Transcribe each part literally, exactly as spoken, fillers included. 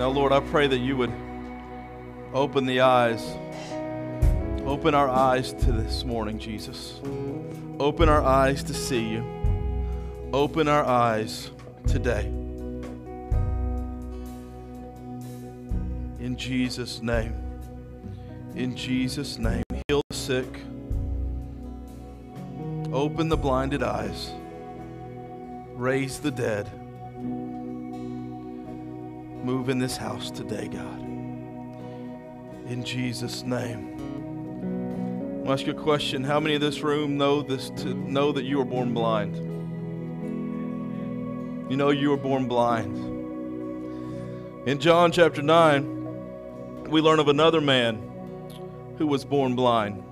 Now, Lord, I pray that you would open the eyes, open our eyes to this morning, Jesus. Open our eyes to see you. Open our eyes today. In Jesus' name. In Jesus' name. Heal the sick. Open the blinded eyes. Raise the dead. Move in this house today, God. In Jesus' name. I'll ask you a question. How many in this room know this to know that you were born blind? You know you were born blind. In John chapter nine, we learn of another man who was born blind.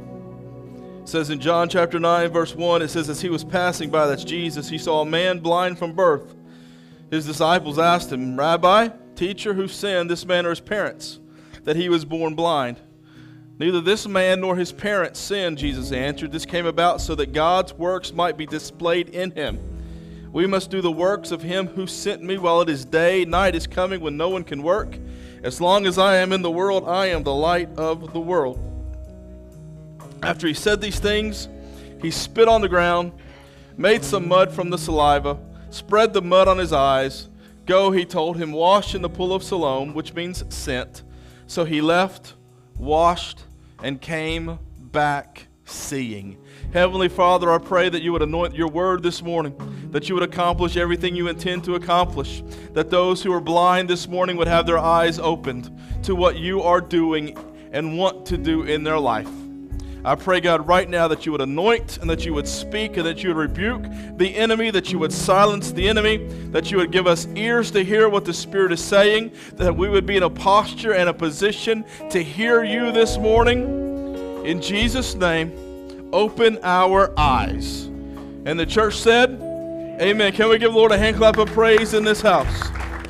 It says in John chapter nine, verse one, it says, as he was passing by, that's Jesus, he saw a man blind from birth. His disciples asked him, Rabbi, teacher, who sinned, this man or his parents, that he was born blind? Neither this man nor his parents sinned, Jesus answered. This came about so that God's works might be displayed in him. We must do the works of him who sent me while it is day. Night is coming when no one can work. As long as I am in the world, I am the light of the world. After he said these things, he spit on the ground, made some mud from the saliva, spread the mud on his eyes. Go, he told him, wash in the pool of Siloam, which means sent. So he left, washed, and came back seeing. Heavenly Father, I pray that you would anoint your word this morning, that you would accomplish everything you intend to accomplish, that those who are blind this morning would have their eyes opened to what you are doing and want to do in their life. I pray, God, right now that you would anoint and that you would speak and that you would rebuke the enemy, that you would silence the enemy, that you would give us ears to hear what the Spirit is saying, that we would be in a posture and a position to hear you this morning. In Jesus' name, open our eyes. And the church said, amen. Can we give the Lord a hand clap of praise in this house?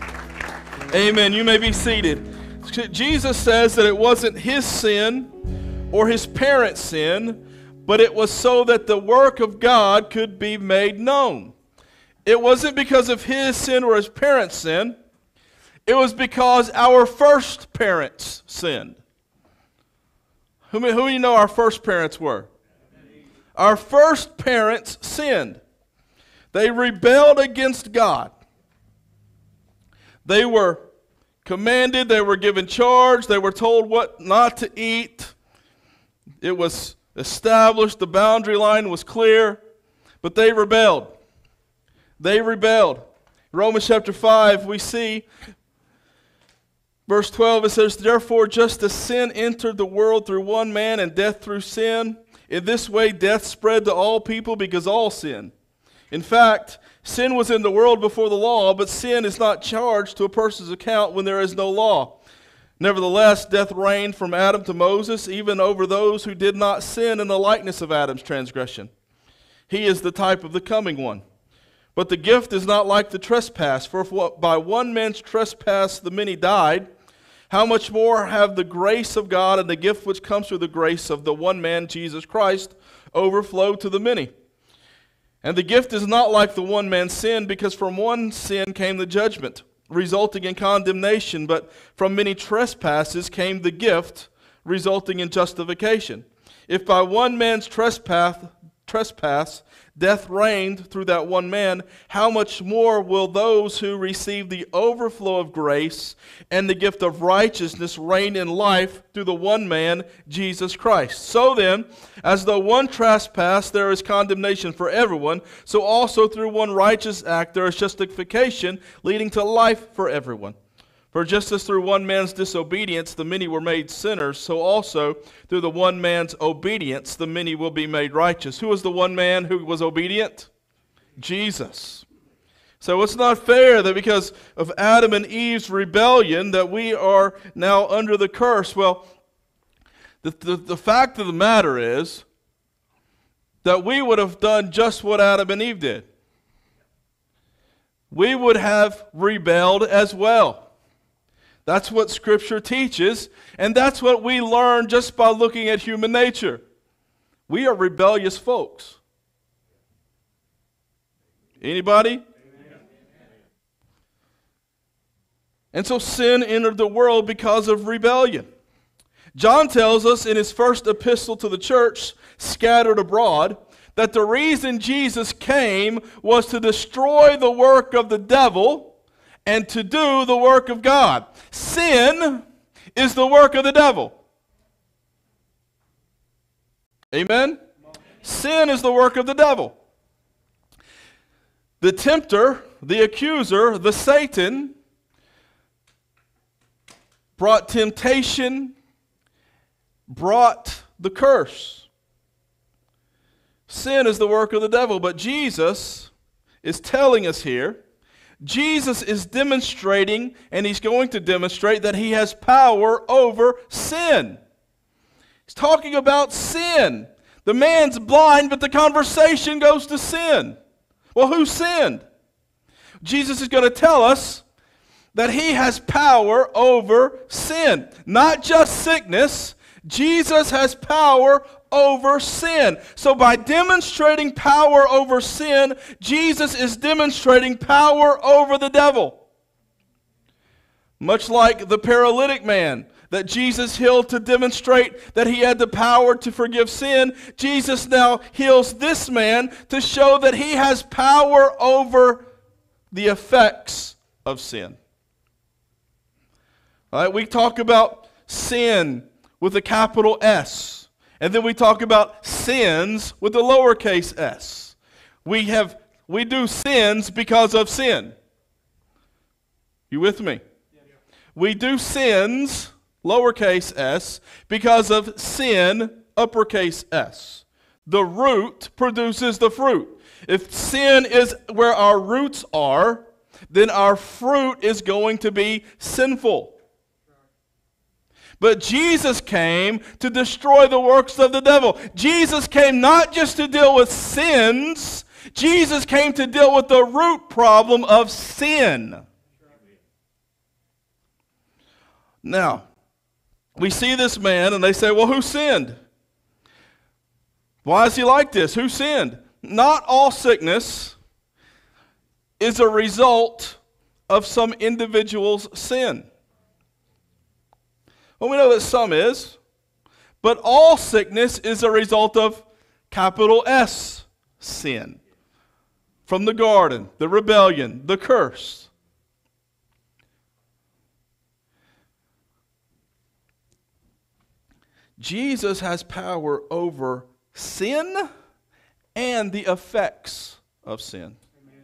Amen. You may be seated. Jesus says that it wasn't his sin or his parents' sin, but it was so that the work of God could be made known. It wasn't because of his sin or his parents' sin. It was because our first parents sinned. Who do you know our first parents were? Our first parents sinned. They rebelled against God. They were commanded, they were given charge, they were told what not to eat. It was established, the boundary line was clear, but they rebelled. They rebelled. Romans chapter five, we see, verse twelve, it says, therefore, just as sin entered the world through one man and death through sin, in this way death spread to all people because all sinned. In fact, sin was in the world before the law, but sin is not charged to a person's account when there is no law. Nevertheless, death reigned from Adam to Moses, even over those who did not sin in the likeness of Adam's transgression. He is the type of the coming one. But the gift is not like the trespass, for if by one man's trespass the many died, how much more have the grace of God and the gift which comes through the grace of the one man, Jesus Christ, overflowed to the many? And the gift is not like the one man's sin, because from one sin came the judgment, resulting in condemnation, but from many trespasses came the gift, resulting in justification. If by one man's trespass, trespass death reigned through that one man, how much more will those who receive the overflow of grace and the gift of righteousness reign in life through the one man, Jesus Christ? So then, as though one trespass there is condemnation for everyone, so also through one righteous act there is justification leading to life for everyone. For just as through one man's disobedience the many were made sinners, so also through the one man's obedience the many will be made righteous. Who was the one man who was obedient? Jesus. So it's not fair that because of Adam and Eve's rebellion that we are now under the curse. Well, the, the, the fact of the matter is that we would have done just what Adam and Eve did. We would have rebelled as well. That's what Scripture teaches, and that's what we learn just by looking at human nature. We are rebellious folks. Anybody? And so sin entered the world because of rebellion. John tells us in his first epistle to the church, scattered abroad, that the reason Jesus came was to destroy the work of the devil and to do the work of God. Sin is the work of the devil. Amen? Sin is the work of the devil. The tempter, the accuser, the Satan, brought temptation, brought the curse. Sin is the work of the devil, but Jesus is telling us here, Jesus is demonstrating, and he's going to demonstrate that he has power over sin. He's talking about sin. The man's blind, but the conversation goes to sin. Well, who sinned? Jesus is going to tell us that he has power over sin. Not just sickness. Jesus has power over sin. So by demonstrating power over sin, Jesus is demonstrating power over the devil. Much like the paralytic man that Jesus healed to demonstrate that he had the power to forgive sin, Jesus now heals this man to show that he has power over the effects of sin. All right, we talk about sin with a capital S, and then we talk about sins with a lowercase s. We have we do sins because of sin. You with me? Yeah. We do sins, lowercase s, because of sin, uppercase S. The root produces the fruit. If sin is where our roots are, then our fruit is going to be sinful. But Jesus came to destroy the works of the devil. Jesus came not just to deal with sins, Jesus came to deal with the root problem of sin. Now, we see this man and they say, well, who sinned? Why is he like this? Who sinned? Not all sickness is a result of some individual's sin. Well, we know that some is, but all sickness is a result of capital S, sin. From the garden, the rebellion, the curse. Jesus has power over sin and the effects of sin.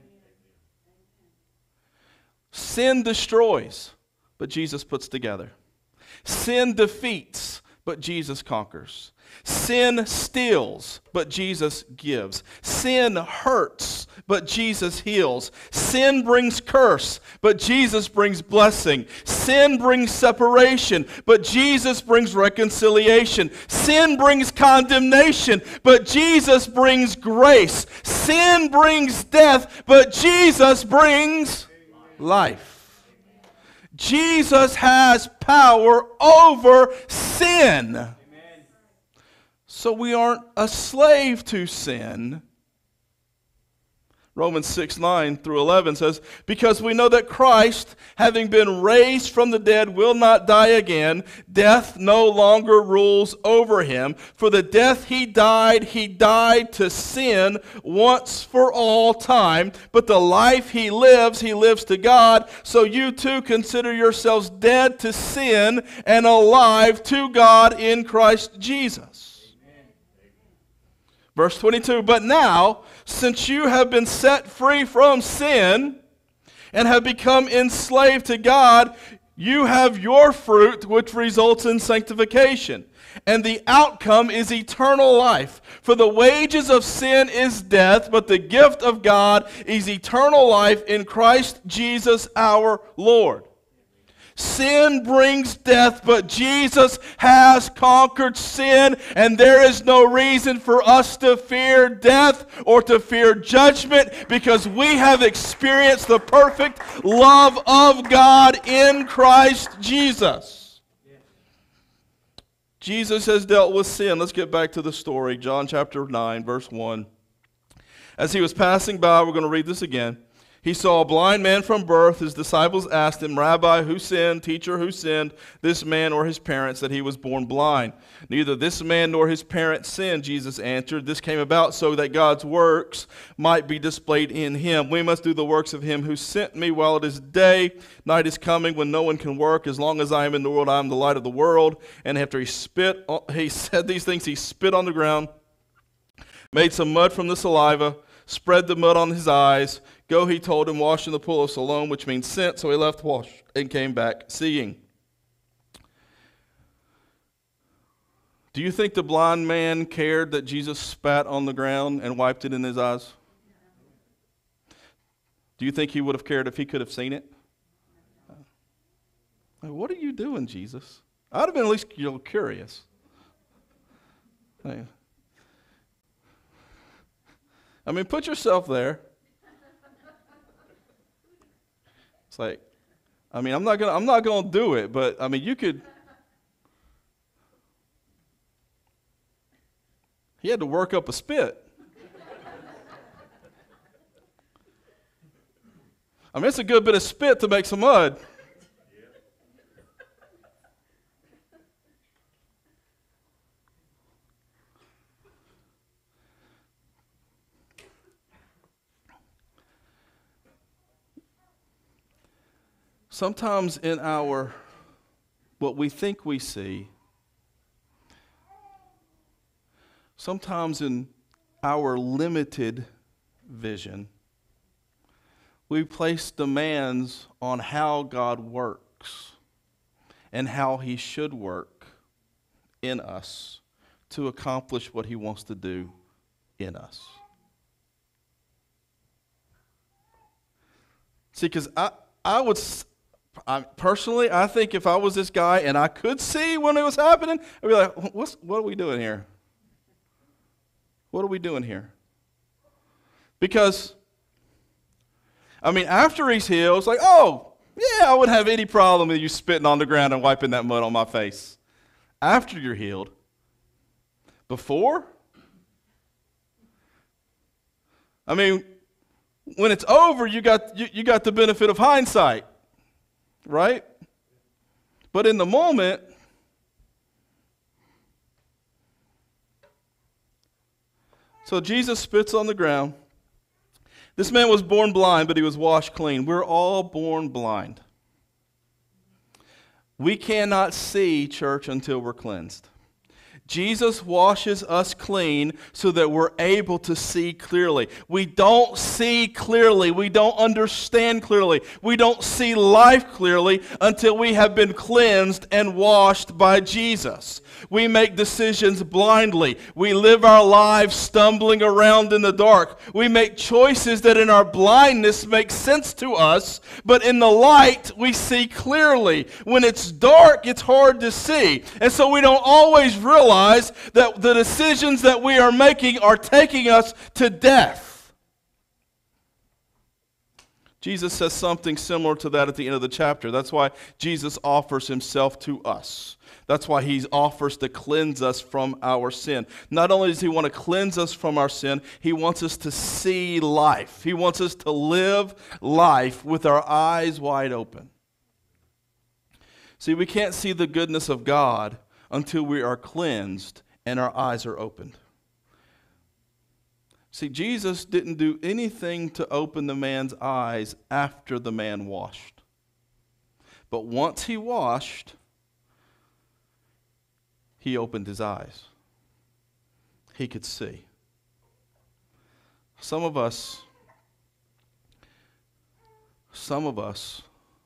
Sin destroys, but Jesus puts together. Sin defeats, but Jesus conquers. Sin steals, but Jesus gives. Sin hurts, but Jesus heals. Sin brings curse, but Jesus brings blessing. Sin brings separation, but Jesus brings reconciliation. Sin brings condemnation, but Jesus brings grace. Sin brings death, but Jesus brings life. Jesus has power over sin. Amen. So we aren't a slave to sin. Romans six, nine through eleven says, because we know that Christ, having been raised from the dead, will not die again. Death no longer rules over him. For the death he died, he died to sin once for all time. But the life he lives, he lives to God. So you too consider yourselves dead to sin and alive to God in Christ Jesus. Verse twenty-two, but now, since you have been set free from sin and have become enslaved to God, you have your fruit which results in sanctification. And the outcome is eternal life. For the wages of sin is death, but the gift of God is eternal life in Christ Jesus our Lord. Sin brings death, but Jesus has conquered sin, and there is no reason for us to fear death or to fear judgment because we have experienced the perfect love of God in Christ Jesus. Jesus has dealt with sin. Let's get back to the story. John chapter nine, verse one. As he was passing by, we're going to read this again. He saw a blind man from birth. His disciples asked him, Rabbi, who sinned? Teacher, who sinned? This man or his parents that he was born blind? Neither this man nor his parents sinned, Jesus answered. This came about so that God's works might be displayed in him. We must do the works of him who sent me while it is day. Night is coming when no one can work. As long as I am in the world, I am the light of the world. And after he spit, he said these things, he spit on the ground, made some mud from the saliva, spread the mud on his eyes. Go, he told him, wash in the pool of Siloam, which means sent. So he left wash and came back seeing. Do you think the blind man cared that Jesus spat on the ground and wiped it in his eyes? Do you think he would have cared if he could have seen it? Like, what are you doing, Jesus? I'd have been at least a little curious. Like, I mean, put yourself there. It's like, I mean, I'm not gonna, I'm not gonna do it, but I mean, you could. He had to work up a spit. I mean, it's a good bit of spit to make some mud. Sometimes in our, what we think we see, sometimes in our limited vision, we place demands on how God works and how he should work in us to accomplish what he wants to do in us. See, because I, I would... I, personally, I think if I was this guy and I could see when it was happening, I'd be like, What's, what are we doing here? What are we doing here? Because, I mean, after he's healed, it's like, oh, yeah, I wouldn't have any problem with you spitting on the ground and wiping that mud on my face. After you're healed. Before? I mean, when it's over, you got you, you got the benefit of hindsight. Right? But in the moment, so Jesus spits on the ground. This man was born blind, but he was washed clean. We're all born blind. We cannot see, church, until we're cleansed. Jesus washes us clean so that we're able to see clearly. We don't see clearly. We don't understand clearly. We don't see life clearly until we have been cleansed and washed by Jesus. We make decisions blindly. We live our lives stumbling around in the dark. We make choices that in our blindness make sense to us, but in the light we see clearly. When it's dark, it's hard to see. And so we don't always realize that the decisions that we are making are taking us to death. Jesus says something similar to that at the end of the chapter. That's why Jesus offers himself to us. That's why he offers to cleanse us from our sin. Not only does he want to cleanse us from our sin, he wants us to see life. He wants us to live life with our eyes wide open. See, we can't see the goodness of God until we are cleansed and our eyes are opened. See, Jesus didn't do anything to open the man's eyes after the man washed. But once he washed, he opened his eyes. He could see. Some of us, some of us,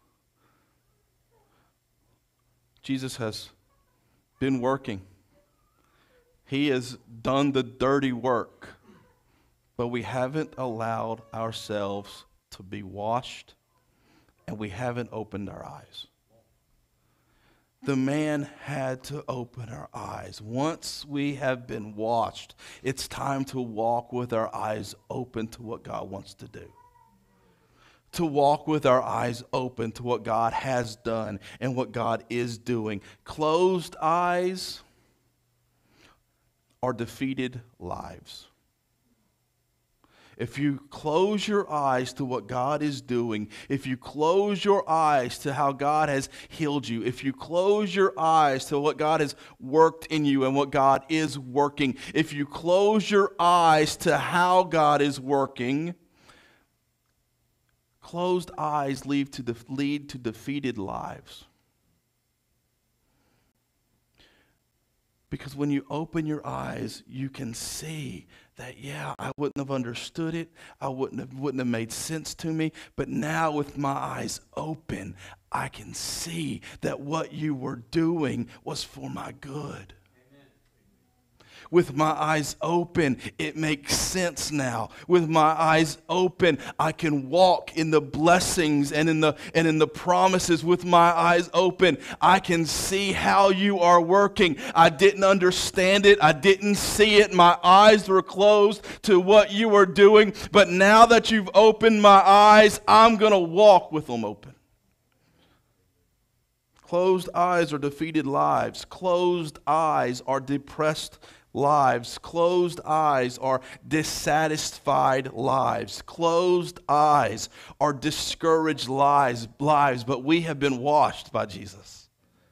Jesus has been working. He has done the dirty work, but we haven't allowed ourselves to be washed, and we haven't opened our eyes. The man had to open our eyes. Once we have been washed, it's time to walk with our eyes open to what God wants to do. To walk with our eyes open to what God has done and what God is doing. Closed eyes are defeated lives. If you close your eyes to what God is doing, if you close your eyes to how God has healed you, if you close your eyes to what God has worked in you and what God is working, if you close your eyes to how God is working, closed eyes lead to, de- lead to defeated lives. Because when you open your eyes, you can see that, yeah, I wouldn't have understood it. I wouldn't have, wouldn't have made sense to me. But now with my eyes open, I can see that what you were doing was for my good. With my eyes open, it makes sense now. With my eyes open, I can walk in the blessings and in the and in the promises. With my eyes open, I can see how you are working. I didn't understand it. I didn't see it. My eyes were closed to what you were doing. But now that you've opened my eyes, I'm going to walk with them open. Closed eyes are defeated lives. Closed eyes are depressed lives. Closed eyes are dissatisfied lives. Closed eyes are discouraged lives, lives, but we have been washed by Jesus.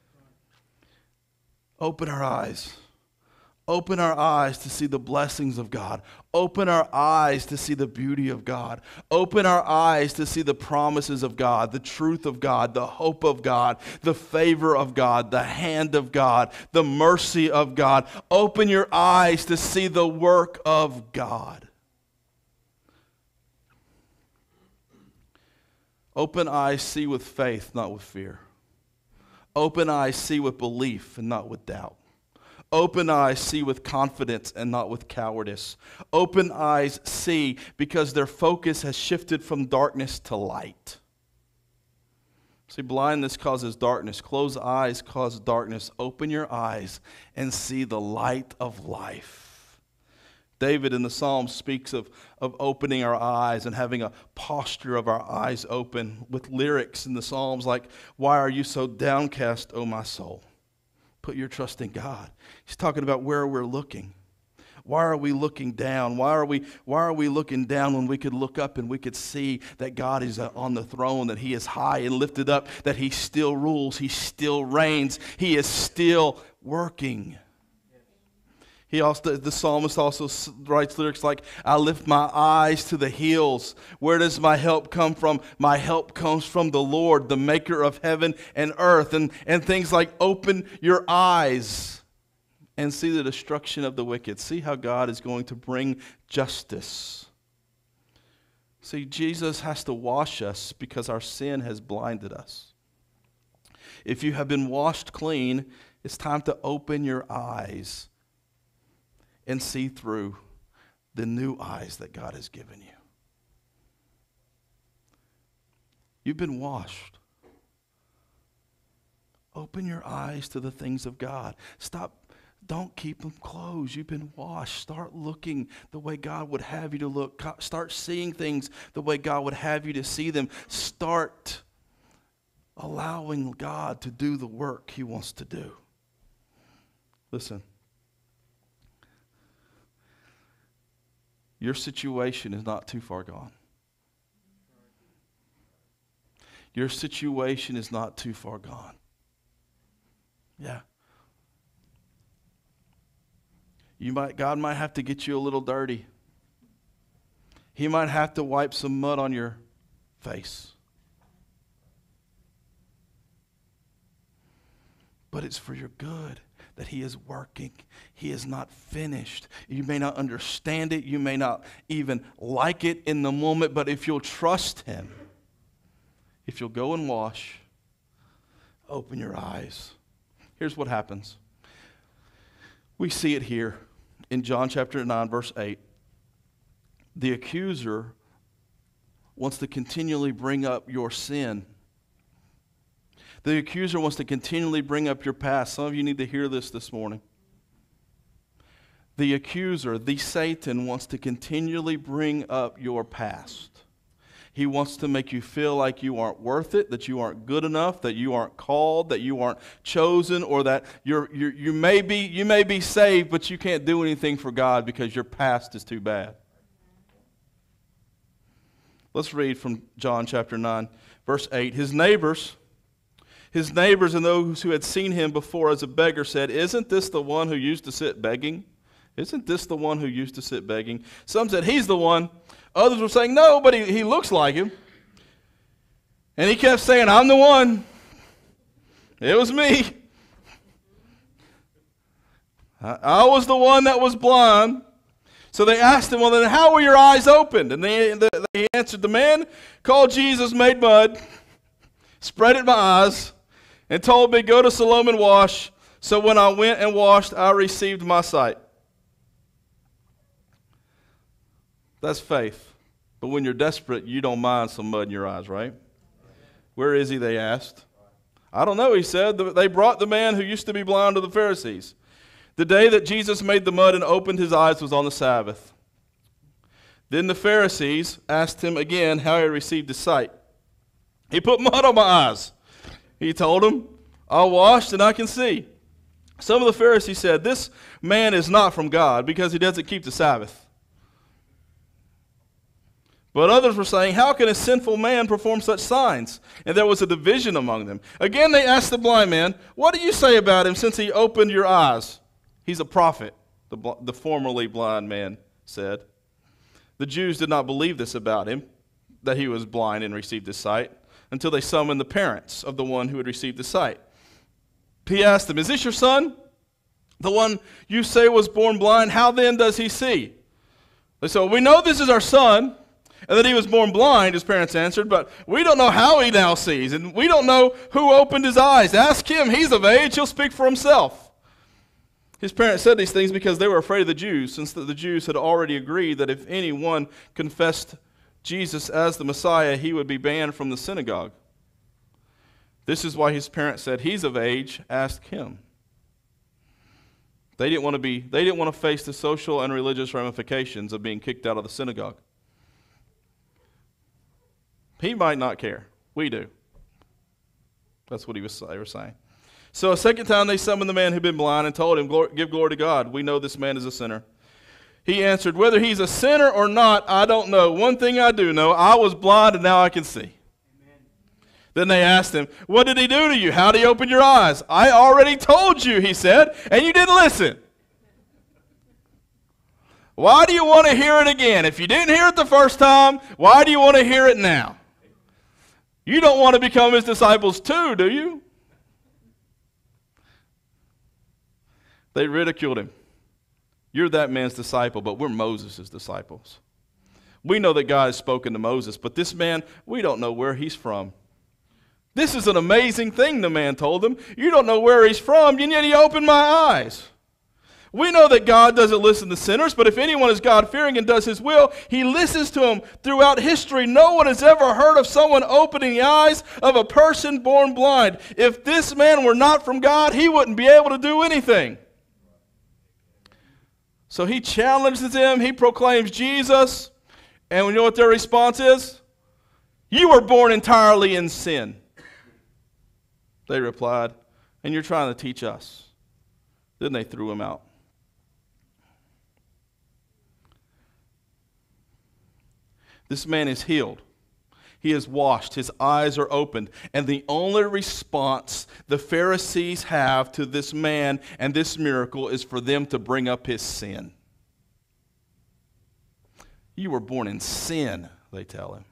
Open our eyes. Open our eyes to see the blessings of God. Open our eyes to see the beauty of God. Open our eyes to see the promises of God, the truth of God, the hope of God, the favor of God, the hand of God, the mercy of God. Open your eyes to see the work of God. Open eyes see with faith, not with fear. Open eyes see with belief and not with doubt. Open eyes see with confidence and not with cowardice. Open eyes see because their focus has shifted from darkness to light. See, blindness causes darkness. Closed eyes cause darkness. Open your eyes and see the light of life. David in the Psalms speaks of, of opening our eyes and having a posture of our eyes open with lyrics in the Psalms like, "Why are you so downcast, O my soul? Put your trust in God." He's talking about where we're looking. Why are we looking down? Why are we why are we looking down when we could look up and we could see that God is on the throne, that He is high and lifted up, that He still rules, He still reigns, He is still working. He also, the psalmist also writes lyrics like, "I lift my eyes to the hills. Where does my help come from? My help comes from the Lord, the maker of heaven and earth." And, and things like, open your eyes and see the destruction of the wicked. See how God is going to bring justice. See, Jesus has to wash us because our sin has blinded us. If you have been washed clean, it's time to open your eyes and see through the new eyes that God has given you. You've been washed. Open your eyes to the things of God. Stop, don't keep them closed. You've been washed. Start looking the way God would have you to look. Start seeing things the way God would have you to see them. Start allowing God to do the work He wants to do. Listen. Your situation is not too far gone. Your situation is not too far gone. Yeah. You might, God might have to get you a little dirty. He might have to wipe some mud on your face. But it's for your good. That He is working. He is not finished. You may not understand it. You may not even like it in the moment. But if you'll trust Him, if you'll go and wash, open your eyes. Here's what happens. We see it here in John chapter nine, verse eight. The accuser wants to continually bring up your sin. The accuser wants to continually bring up your past. Some of you need to hear this this morning. The accuser, the Satan, wants to continually bring up your past. He wants to make you feel like you aren't worth it, that you aren't good enough, that you aren't called, that you aren't chosen, or that you're, you're, you may be, you may be saved, but you can't do anything for God because your past is too bad. Let's read from John chapter nine, verse eight. His neighbors, his neighbors and those who had seen him before as a beggar said, "Isn't this the one who used to sit begging? Isn't this the one who used to sit begging?" Some said, "He's the one." Others were saying, "No, but he, he looks like him." And he kept saying, "I'm the one. It was me. I, I was the one that was blind." So they asked him, "Well, then how were your eyes opened?" And they, they answered, "The man called Jesus made mud, spread it in my eyes, and told me, 'Go to Siloam and wash.' So when I went and washed, I received my sight." That's faith. But when you're desperate, you don't mind some mud in your eyes, right? "Where is he?" they asked. "I don't know," he said. "They brought the man who used to be blind to the Pharisees. The day that Jesus made the mud and opened his eyes was on the Sabbath." Then the Pharisees asked him again how he received his sight. "He put mud on my eyes," he told them. "I washed and I can see." Some of the Pharisees said, "This man is not from God because he doesn't keep the Sabbath." But others were saying, "How can a sinful man perform such signs?" And there was a division among them. Again they asked the blind man, "What do you say about him since he opened your eyes?" "He's a prophet," the, bl- the formerly blind man said. The Jews did not believe this about him, that he was blind and received his sight, until they summoned the parents of the one who had received the sight. He asked them, "Is this your son, the one you say was born blind? How then does he see?" They said, "We know this is our son, and that he was born blind," his parents answered, "but we don't know how he now sees, and we don't know who opened his eyes. Ask him. He's of age. He'll speak for himself." His parents said these things because they were afraid of the Jews, since the Jews had already agreed that if anyone confessed Jesus as the Messiah, he would be banned from the synagogue. This is why his parents said, "He's of age. Ask him." They didn't want to be, they didn't want to face the social and religious ramifications of being kicked out of the synagogue. He might not care. We do. That's what he was, they were saying. So a second time they summoned the man who had been blind and told him, "Give glory to God. We know this man is a sinner." He answered, "Whether he's a sinner or not, I don't know. One thing I do know, I was blind and now I can see." Amen. Then they asked him, "What did he do to you? How did he open your eyes?" "I already told you," he said, "and you didn't listen." Why do you want to hear it again? If you didn't hear it the first time, why do you want to hear it now? You don't want to become his disciples too, do you? They ridiculed him. "You're that man's disciple, but we're Moses' disciples. We know that God has spoken to Moses, but this man, we don't know where he's from." "This is an amazing thing," the man told them. "You don't know where he's from, and yet he opened my eyes. We know that God doesn't listen to sinners, but if anyone is God-fearing and does his will, he listens to him. Throughout history, no one has ever heard of someone opening the eyes of a person born blind. If this man were not from God, he wouldn't be able to do anything." So he challenges them, he proclaims Jesus, and you know what their response is? "You were born entirely in sin." They replied, "And you're trying to teach us." Then they threw him out. This man is healed. He is washed. His eyes are opened. And the only response the Pharisees have to this man and this miracle is for them to bring up his sin. "You were born in sin," they tell him.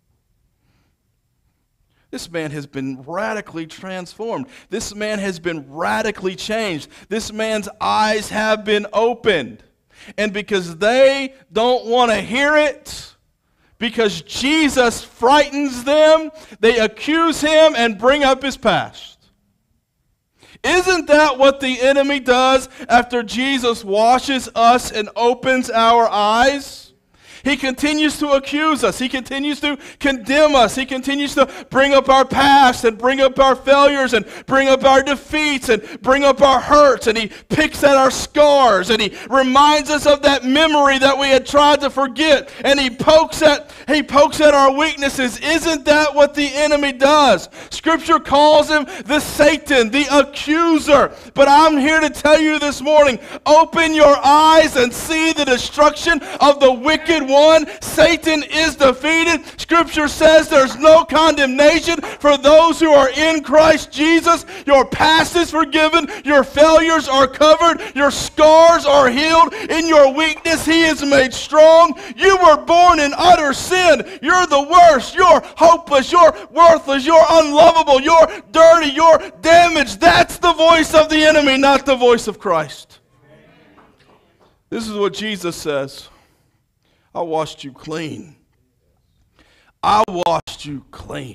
This man has been radically transformed. This man has been radically changed. This man's eyes have been opened. And because they don't want to hear it, because Jesus frightens them, they accuse him and bring up his past. Isn't that what the enemy does after Jesus washes us and opens our eyes? He continues to accuse us. He continues to condemn us. He continues to bring up our past and bring up our failures and bring up our defeats and bring up our hurts. And he picks at our scars and he reminds us of that memory that we had tried to forget. And he pokes at, he pokes at our weaknesses. Isn't that what the enemy does? Scripture calls him the Satan, the accuser. But I'm here to tell you this morning, open your eyes and see the destruction of the wicked won. Satan is defeated. Scripture says there's no condemnation for those who are in Christ Jesus. Your past is forgiven. Your failures are covered. Your scars are healed. In your weakness, He is made strong. You were born in utter sin. You're the worst. You're hopeless. You're worthless. You're unlovable. You're dirty. You're damaged. That's the voice of the enemy, not the voice of Christ. This is what Jesus says. I washed you clean. I washed you clean.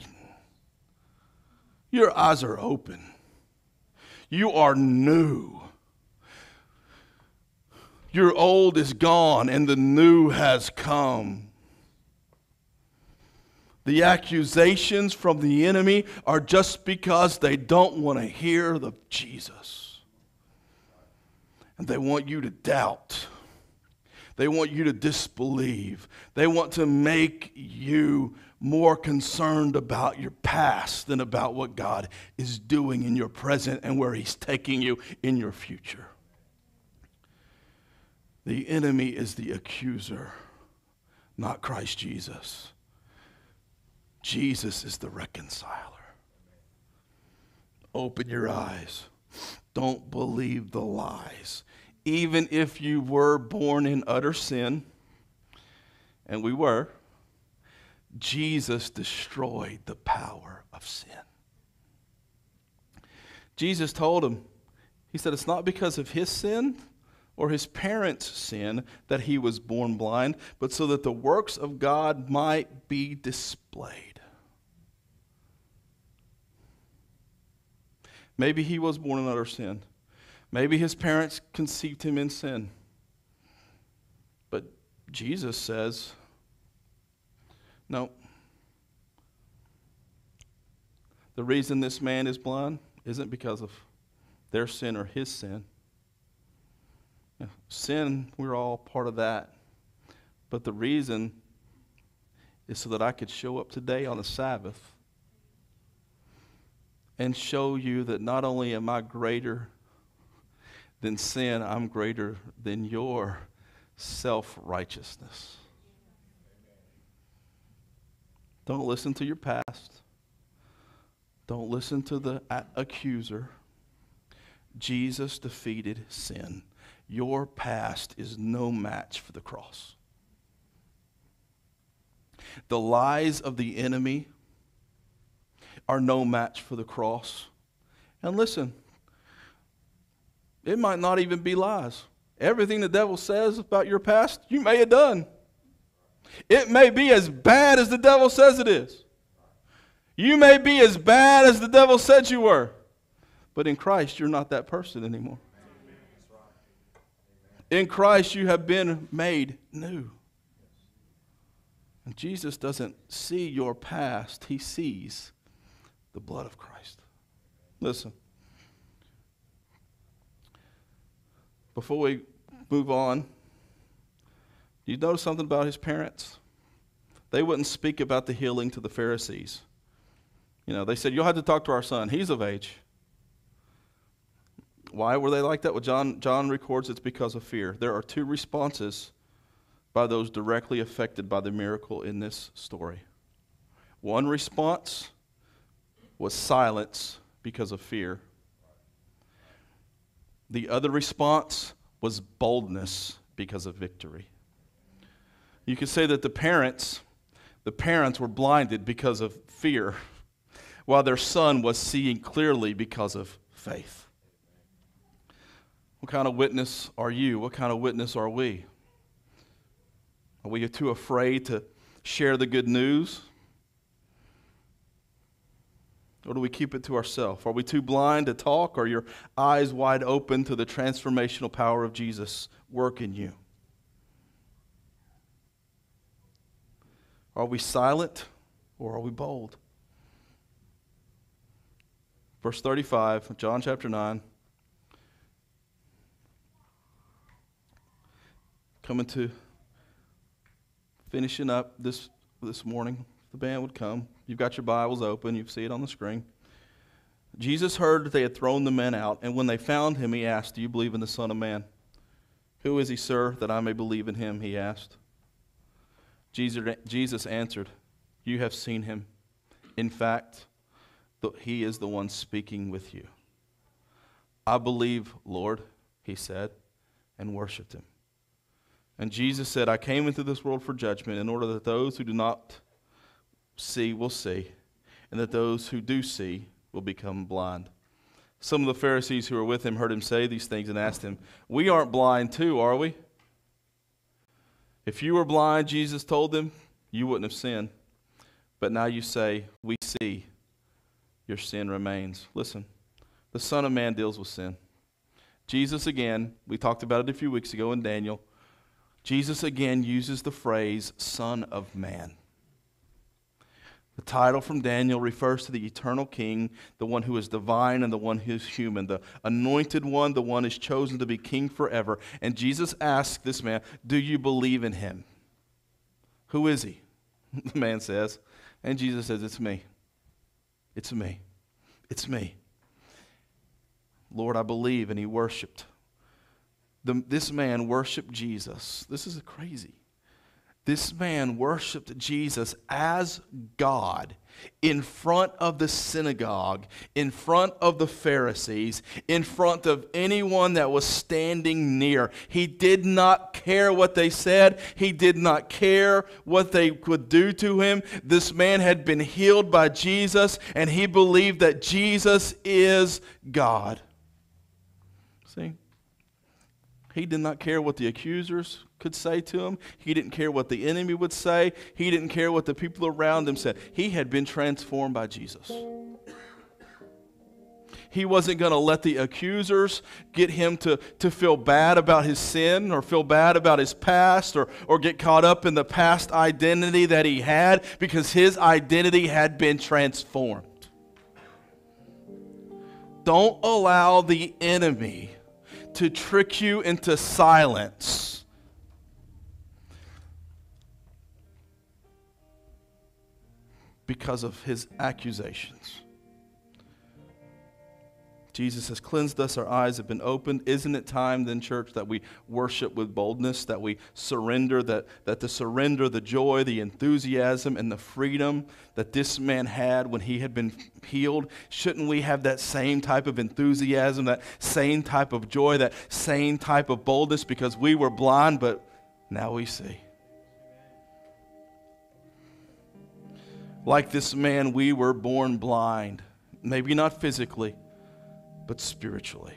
Your eyes are open. You are new. Your old is gone and the new has come. The accusations from the enemy are just because they don't want to hear the Jesus. And they want you to doubt. They want you to disbelieve. They want to make you more concerned about your past than about what God is doing in your present and where He's taking you in your future. The enemy is the accuser, not Christ Jesus. Jesus is the reconciler. Open your eyes. Don't believe the lies. Even if you were born in utter sin, and we were, Jesus destroyed the power of sin. Jesus told him, He said, it's not because of his sin or his parents' sin that he was born blind, but so that the works of God might be displayed. Maybe he was born in utter sin. Maybe his parents conceived him in sin. But Jesus says, no. The reason this man is blind isn't because of their sin or his sin. Sin, we're all part of that. But the reason is so that I could show up today on a Sabbath and show you that not only am I greater than sin, I'm greater than your self-righteousness. Don't listen to your past. Don't listen to the accuser. Jesus defeated sin. Your past is no match for the cross. The lies of the enemy are no match for the cross. And listen, it might not even be lies. Everything the devil says about your past, you may have done. It may be as bad as the devil says it is. You may be as bad as the devil said you were. But in Christ, you're not that person anymore. In Christ, you have been made new. And Jesus doesn't see your past. He sees the blood of Christ. Listen. Before we move on, do you notice something about his parents? They wouldn't speak about the healing to the Pharisees. You know, they said, you'll have to talk to our son. He's of age. Why were they like that? Well, John, John records it's because of fear. There are two responses by those directly affected by the miracle in this story. One response was silence because of fear. The other response was boldness because of victory. You could say that the parents, the parents were blinded because of fear, while their son was seeing clearly because of faith. What kind of witness are you? What kind of witness are we? Are we too afraid to share the good news? Or do we keep it to ourselves? Are we too blind to talk? Or are your eyes wide open to the transformational power of Jesus work in you? Are we silent or are we bold? Verse thirty-five, John chapter nine. Coming to finishing up this this morning. The band would come. You've got your Bibles open. You see it on the screen. Jesus heard that they had thrown the men out, and when they found him, he asked, do you believe in the Son of Man? Who is he, sir, that I may believe in him, he asked. Jesus, Jesus answered, "You have seen him. In fact, th- he is the one speaking with you." "I believe, Lord," he said, and worshiped him. And Jesus said, "I came into this world for judgment, in order that those who do not see will see, and that those who do see will become blind." Some of the Pharisees who were with him heard him say these things and asked him, "We aren't blind too, are we?" "If you were blind," Jesus told them, "you wouldn't have sinned. But now you say, 'We see,' your sin remains." Listen, the Son of Man deals with sin. Jesus again, we talked about it a few weeks ago in Daniel, Jesus again uses the phrase, Son of Man. The title from Daniel refers to the eternal king, the one who is divine and the one who is human, the anointed one, the one who is chosen to be king forever. And Jesus asks this man, "Do you believe in him?" "Who is he?" The man says. And Jesus says, "It's me. It's me. It's me. Lord, I believe." And he worshiped. The, this man worshiped Jesus. This is crazy. This man worshiped Jesus as God in front of the synagogue, in front of the Pharisees, in front of anyone that was standing near. He did not care what they said. He did not care what they could do to him. This man had been healed by Jesus, and he believed that Jesus is God. See? He did not care what the accusers could say to him. He didn't care what the enemy would say. He didn't care what the people around him said. He had been transformed by Jesus. He wasn't going to let the accusers get him to, to feel bad about his sin or feel bad about his past or, or get caught up in the past identity that he had, because his identity had been transformed. Don't allow the enemy to trick you into silence. Because of his accusations. Jesus has cleansed us. Our eyes have been opened. Isn't it time then, church, that we worship with boldness, that we surrender, that, that the surrender, the joy, the enthusiasm, and the freedom that this man had when he had been healed? Shouldn't we have that same type of enthusiasm, that same type of joy, that same type of boldness, because we were blind, but now we see? Like this man, we were born blind. Maybe not physically, but spiritually.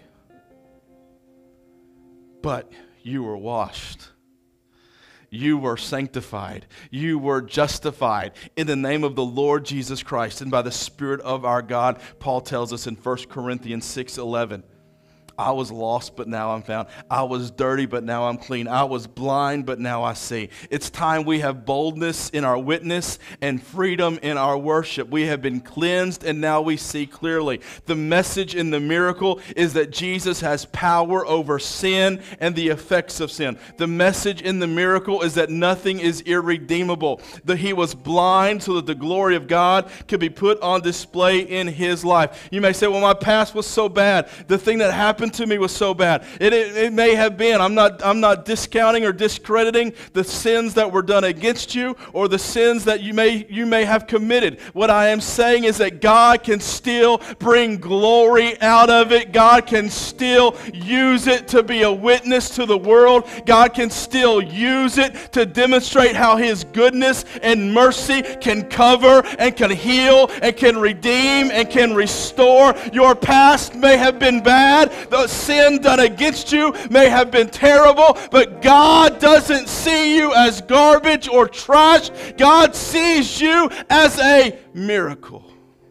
But you were washed. You were sanctified. You were justified in the name of the Lord Jesus Christ and by the Spirit of our God. Paul tells us in First Corinthians six eleven. I was lost, but now I'm found. I was dirty, but now I'm clean. I was blind, but now I see. It's time we have boldness in our witness and freedom in our worship. We have been cleansed, and now we see clearly. The message in the miracle is that Jesus has power over sin and the effects of sin. The message in the miracle is that nothing is irredeemable. That he was blind so that the glory of God could be put on display in his life. You may say, well, my past was so bad. The thing that happened to me was so bad. It, it, it may have been. I'm not, I'm not discounting or discrediting the sins that were done against you or the sins that you may, you may have committed. What I am saying is that God can still bring glory out of it. God can still use it to be a witness to the world. God can still use it to demonstrate how his goodness and mercy can cover and can heal and can redeem and can restore. Your past may have been bad. The sin done against you may have been terrible, but God doesn't see you as garbage or trash. God sees you as a miracle.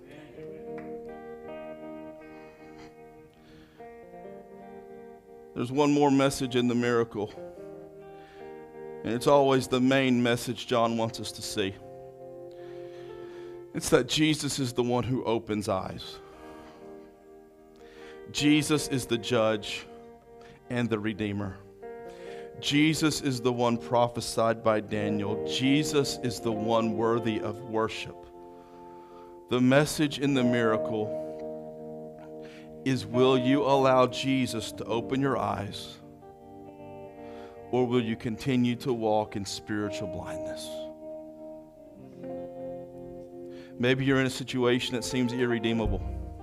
There's one more message in the miracle, and it's always the main message John wants us to see. It's that Jesus is the one who opens eyes. Jesus is the judge and the redeemer. Jesus is the one prophesied by Daniel. Jesus is the one worthy of worship. The message in the miracle is, will you allow Jesus to open your eyes, or will you continue to walk in spiritual blindness? Maybe you're in a situation that seems irredeemable.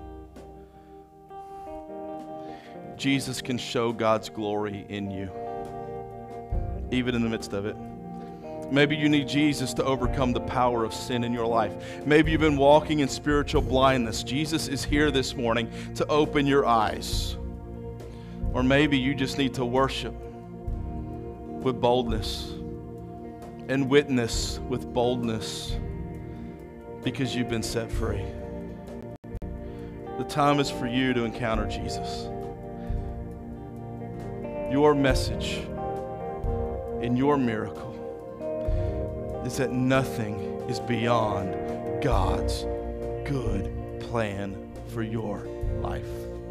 Jesus can show God's glory in you, even in the midst of it. Maybe you need Jesus to overcome the power of sin in your life. Maybe you've been walking in spiritual blindness. Jesus is here this morning to open your eyes. Or maybe you just need to worship with boldness and witness with boldness because you've been set free. The time is for you to encounter Jesus. Your message in your miracle is that nothing is beyond God's good plan for your life.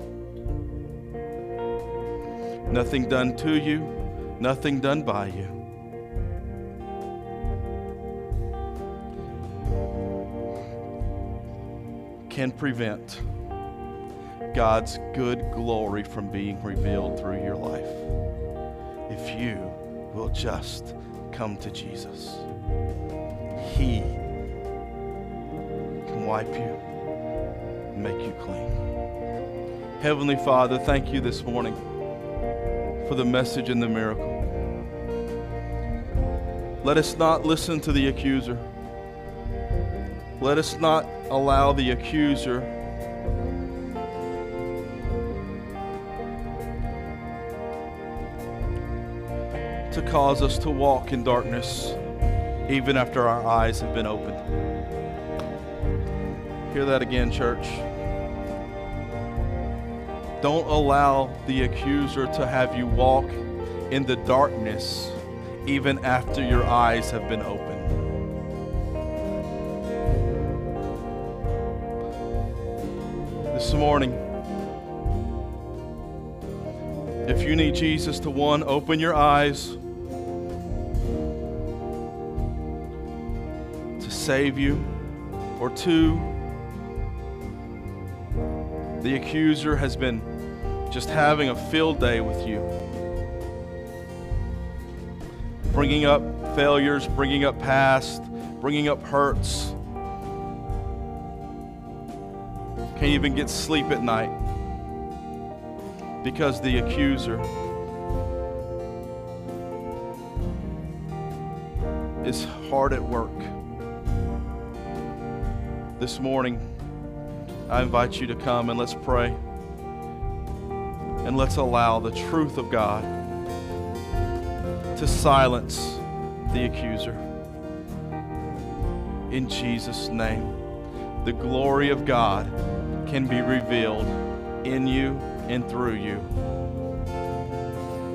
Nothing done to you, nothing done by you. Can prevent God's good glory from being revealed through your life if you will just come to Jesus. He can wipe you and make you clean. Heavenly Father, thank you this morning for the message and the miracle. Let us not listen to the accuser. Let us not allow the accuser to cause us to walk in darkness even after our eyes have been opened. Hear that again, church. Don't allow the accuser to have you walk in the darkness even after your eyes have been opened. This morning, if you need Jesus to, one, open your eyes, to save you, or two, the accuser has been just having a field day with you, bringing up failures, bringing up past, bringing up hurts. Can't even get sleep at night because the accuser is hard at work. This morning, I invite you to come and let's pray. And let's allow the truth of God to silence the accuser. In Jesus' name, the glory of God can be revealed in you and through you.